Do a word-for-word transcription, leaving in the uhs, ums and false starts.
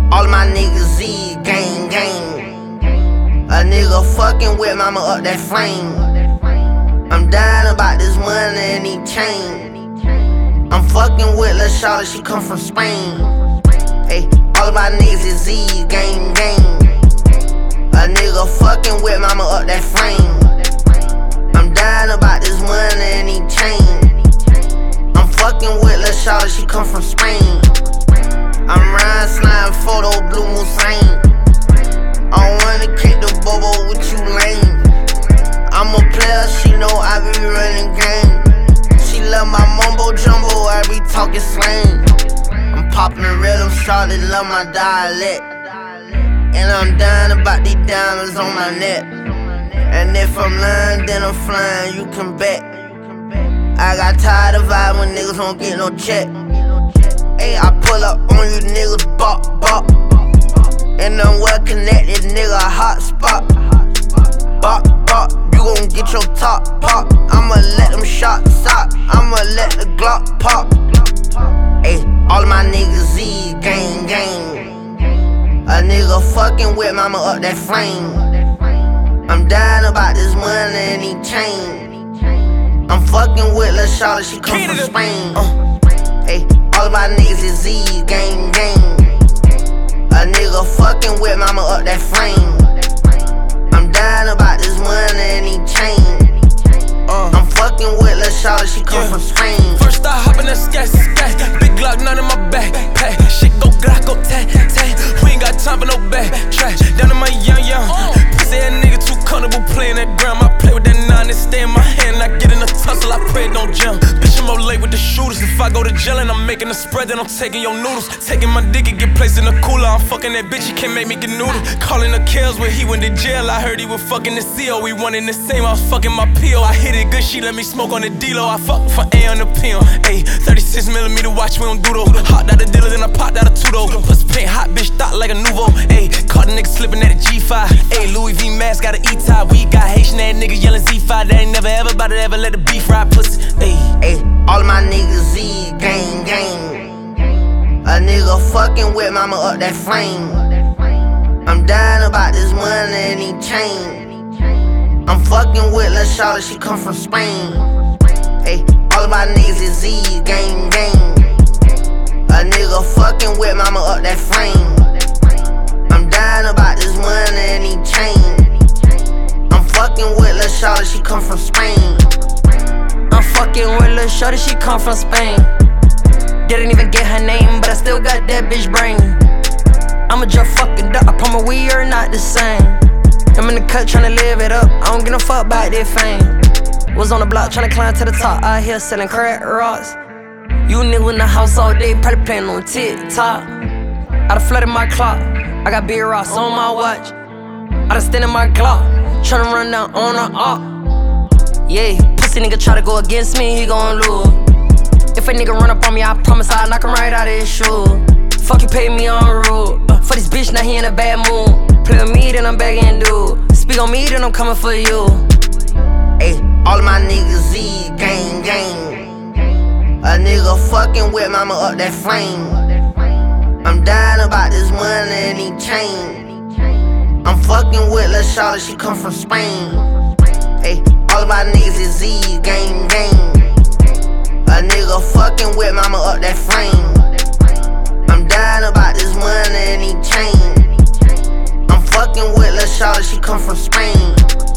all my niggas Z, gang, gang. A nigga fucking with mama up that flame. I'm dying about this money and these chain. I'm fucking with Lil' Shawty, she come from Spain. Hey, all my niggas is Z, gang, gang. A nigga fucking with mama up that flame. I'm dying about this money and these chain. I'm fucking with Lil' Shawty, she come from Spain. I'm riding, sliding photo, blue Moussain. I don't wanna kick the bobo with you lame. I'm a player, she know I be running game. She love my mumbo jumbo, I be talking slang. I'm popping the rhythm, shawty love my dialect. And I'm dying about these diamonds on my neck. And if I'm lying, then I'm flying, you can bet. I got tired of vibing when niggas don't get no check. Ayy, I pull up on you niggas, bop, bop. And I'm well connected, nigga, hot spot. Bop, bop, you gon' get your top pop. I'ma let them shots stop, I'ma let the Glock pop. Ayy, all my niggas Z, gang, gang. A nigga fucking with mama up that flame. I'm dying about this money and these chain. I'm fucking with Lil' Shawty, she come from Spain. Uh, ayy, all my niggas is Z, gang, gang. A nigga fucking with mama up that flame. I'm dying about this money and these chain. uh, I'm fucking with Lil' Shawty, she come yeah. from Spain. First I hop in that scat, scat. Big Glock, none in my back, pack. Shit go Glock, go tat, tat. We ain't got time for no back trash. Down to my young, young. Pussy ass nigga too comfortable playing that gram. I play with that nine and stay in my hand. I get in a tussle, I pray it don't jump. Bitch, I'm up late with the shooters. If I go to jail and I'm making a spread, then I'm taking your noodles. Taking my dick and get placed in the cooler. I'm fucking that bitch, he can't make me get noodle. Calling the kills when he went to jail. I heard he was fucking the C O. We wanted the same, I was fucking my P O. I hit it good, she let me smoke on the D-Lo. I fuck for A on the P O. Ayy, thirty-six millimeter watch, we don't do though. Hot out the dealer, then I popped out a two-though. Pussy paint hot, bitch, thought like a nouveau. Ayy, caught a nigga slipping at a G five. Ayy, Louis V mask, got an E-tie. We got Haitian ass niggas yelling Z five. They ain't never ever about to ever let the beef fry pussy. Ayy, ayy, all my niggas Z, gang, gang. A nigga fucking with mama up that flame. I'm dying about this money and these chain. I'm fucking with Lil' Shawty, she come from Spain. Ayy, all my niggas is Z, gang, gang. A nigga fucking with mama up that flame. I'm dying about this money and these chain. I'm fucking with Lil' Shawty, she come from Spain. I'm fucking with Lil' Shawty, she come from Spain. Didn't even get her name, but I still got that bitch brain. I'ma just fucking duck, I promise we are not the same. I'm in the cut tryna live it up, I don't give no fuck about that fame. Was on the block tryna climb to the top, out here selling crack rocks. You niggas in the house all day, probably playing on TikTok. I done flooded my clock, I got big rocks on my watch. I done stand in my Glock, tryna run down on a op. Yeah, pussy nigga try to go against me, he gon' lose. If a nigga run up on me, I promise I'll knock him right out of his shoe. Fuck you, pay me on the road. Uh, for this bitch, now he in a bad mood. Play with me, then I'm begging dude. Speak on me, then I'm coming for you. Ayy, all my niggas Z, gang, gang. A nigga fucking with mama up that flame. I'm dying about this money and these chain. I'm fucking with Lil' Shawty, she come from Spain. Ayy, all my niggas is Z, gang, gang. A nigga fucking with mama up that flame. I'm dying about this money and these chain. I'm fucking with Lil' Shawty, she come from Spain.